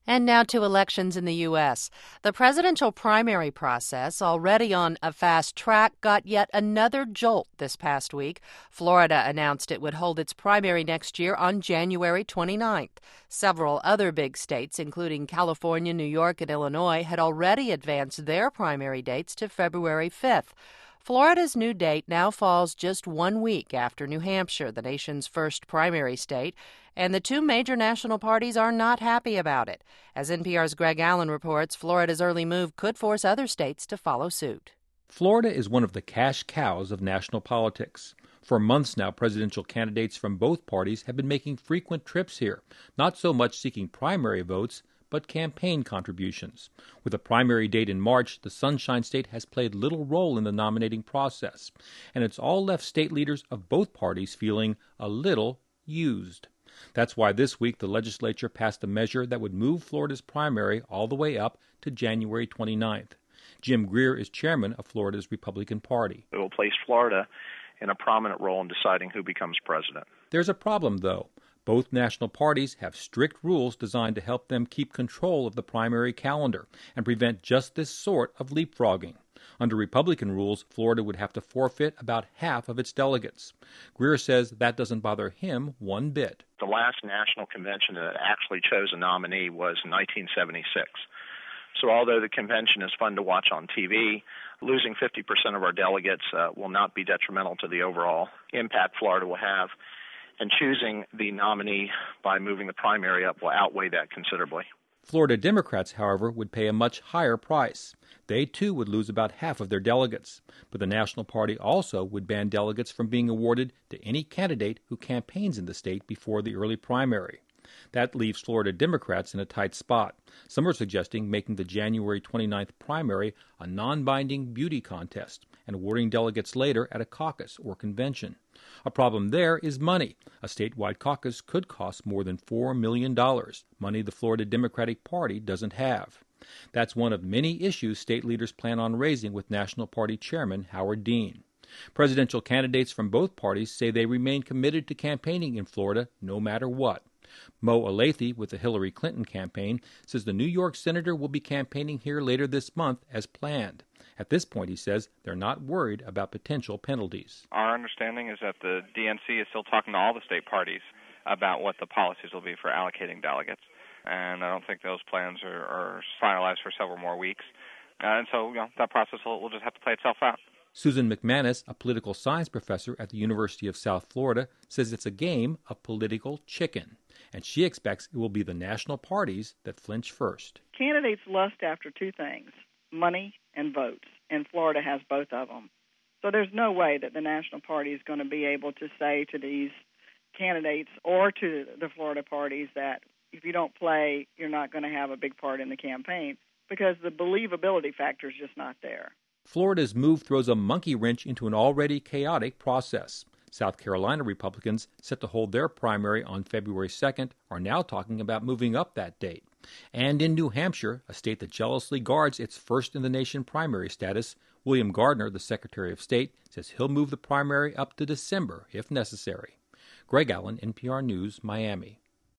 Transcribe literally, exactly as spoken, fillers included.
And now to elections in the U S. The presidential primary process, already on a fast track, got yet another jolt this past week. Florida announced it would hold its primary next year on January twenty-ninth. Several other big states, including California, New York, and Illinois, had already advanced their primary dates to February fifth. Florida's new date now falls just one week after New Hampshire, the nation's first primary state, and the two major national parties are not happy about it. As N P R's Greg Allen reports, Florida's early move could force other states to follow suit. Florida is one of the cash cows of national politics. For months now, presidential candidates from both parties have been making frequent trips here, not so much seeking primary votes, but campaign contributions. With a primary date in March, the Sunshine State has played little role in the nominating process, and it's all left state leaders of both parties feeling a little used. That's why this week the legislature passed a measure that would move Florida's primary all the way up to January twenty-ninth. Jim Greer is chairman of Florida's Republican Party. It will place Florida in a prominent role in deciding who becomes president. There's a problem, though. Both national parties have strict rules designed to help them keep control of the primary calendar and prevent just this sort of leapfrogging. Under Republican rules, Florida would have to forfeit about half of its delegates. Greer says that doesn't bother him one bit. The last national convention that actually chose a nominee was nineteen seventy-six. So although the convention is fun to watch on T V, losing fifty percent of our delegates uh, will not be detrimental to the overall impact Florida will have. And choosing the nominee by moving the primary up will outweigh that considerably. Florida Democrats, however, would pay a much higher price. They, too, would lose about half of their delegates. But the National Party also would ban delegates from being awarded to any candidate who campaigns in the state before the early primary. That leaves Florida Democrats in a tight spot. Some are suggesting making the January twenty-ninth primary a non-binding beauty contest and awarding delegates later at a caucus or convention. A problem there is money. A statewide caucus could cost more than four million dollars, money the Florida Democratic Party doesn't have. That's one of many issues state leaders plan on raising with National Party Chairman Howard Dean. Presidential candidates from both parties say they remain committed to campaigning in Florida no matter what. Mo Olathe with the Hillary Clinton campaign says the New York senator will be campaigning here later this month as planned. At this point, he says, they're not worried about potential penalties. Our understanding is that the D N C is still talking to all the state parties about what the policies will be for allocating delegates. And I don't think those plans are, are finalized for several more weeks. Uh, and so, you know, that process will, will just have to play itself out. Susan McManus, a political science professor at the University of South Florida, says it's a game of political chicken, and she expects it will be the national parties that flinch first. Candidates lust after two things, money and votes, and Florida has both of them. So there's no way that the national party is going to be able to say to these candidates or to the Florida parties that if you don't play, you're not going to have a big part in the campaign, because the believability factor is just not there. Florida's move throws a monkey wrench into an already chaotic process. South Carolina Republicans, set to hold their primary on February second, are now talking about moving up that date. And in New Hampshire, a state that jealously guards its first-in-the-nation primary status, William Gardner, the Secretary of State, says he'll move the primary up to December if necessary. Greg Allen, N P R News, Miami.